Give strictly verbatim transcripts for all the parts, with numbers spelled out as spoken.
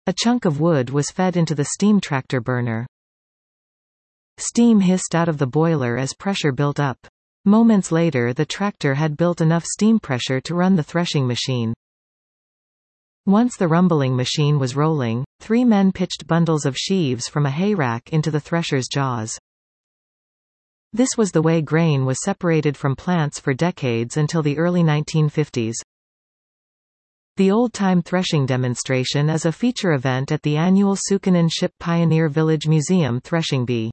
A chunk of wood was fed into the steam tractor burner. Steam hissed out of the boiler as pressure built up. Moments later, the tractor had built enough steam pressure to run the threshing machine. Once the rumbling machine was rolling, three men pitched bundles of sheaves from a hayrack into the thresher's jaws. This was the way grain was separated from plants for decades until the early nineteen fifties. The old-time threshing demonstration is a feature event at the annual Sukanen Ship Pioneer Village Museum Threshing Bee.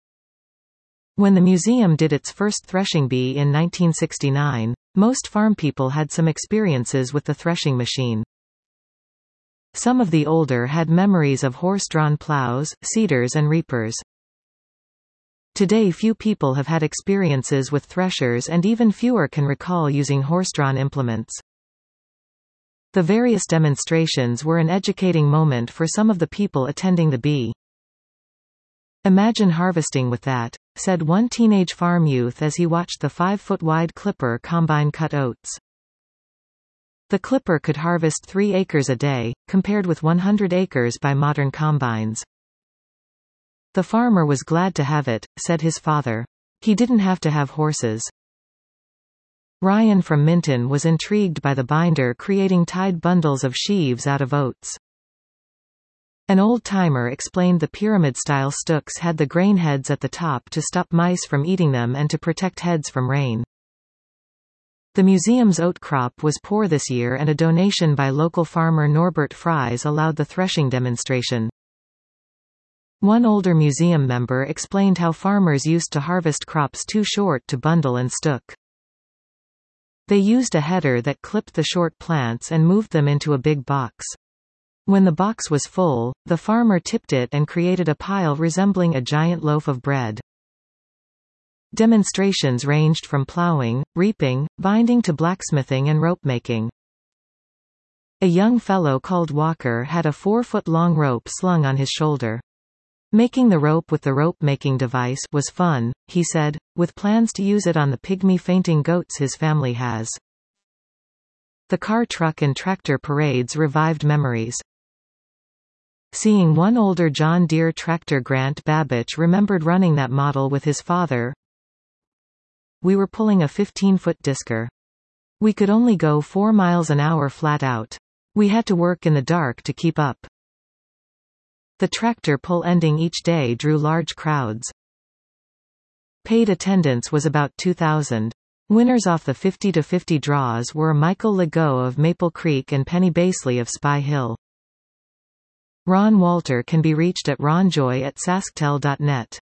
When the museum did its first threshing bee in nineteen sixty-nine, most farm people had some experiences with the threshing machine. Some of the older had memories of horse-drawn plows, seeders and reapers. Today few people have had experiences with threshers and even fewer can recall using horse-drawn implements. The various demonstrations were an educating moment for some of the people attending the bee. "Imagine harvesting with that," said one teenage farm youth as he watched the five-foot-wide clipper combine cut oats. The clipper could harvest three acres a day, compared with one hundred acres by modern combines. "The farmer was glad to have it," said his father. "He didn't have to have horses." Ryan from Minton was intrigued by the binder creating tied bundles of sheaves out of oats. An old-timer explained the pyramid-style stooks had the grain heads at the top to stop mice from eating them and to protect heads from rain. The museum's oat crop was poor this year and a donation by local farmer Norbert Fries allowed the threshing demonstration. One older museum member explained how farmers used to harvest crops too short to bundle and stook. They used a header that clipped the short plants and moved them into a big box. When the box was full, the farmer tipped it and created a pile resembling a giant loaf of bread. Demonstrations ranged from plowing, reaping, binding to blacksmithing and rope making. A young fellow called Walker had a four-foot-long rope slung on his shoulder. "Making the rope with the rope-making device was fun," he said, with plans to use it on the pygmy fainting goats his family has. The car, truck and tractor parades revived memories. Seeing one older John Deere tractor, Grant Babbage remembered running that model with his father. "We were pulling a fifteen-foot disker. We could only go four miles an hour flat out. We had to work in the dark to keep up." The tractor pull ending each day drew large crowds. Paid attendance was about two thousand. Winners off the fifty to fifty draws were Michael Legault of Maple Creek and Penny Basley of Spy Hill. Ron Walter can be reached at ronjoy at sasktel dot net.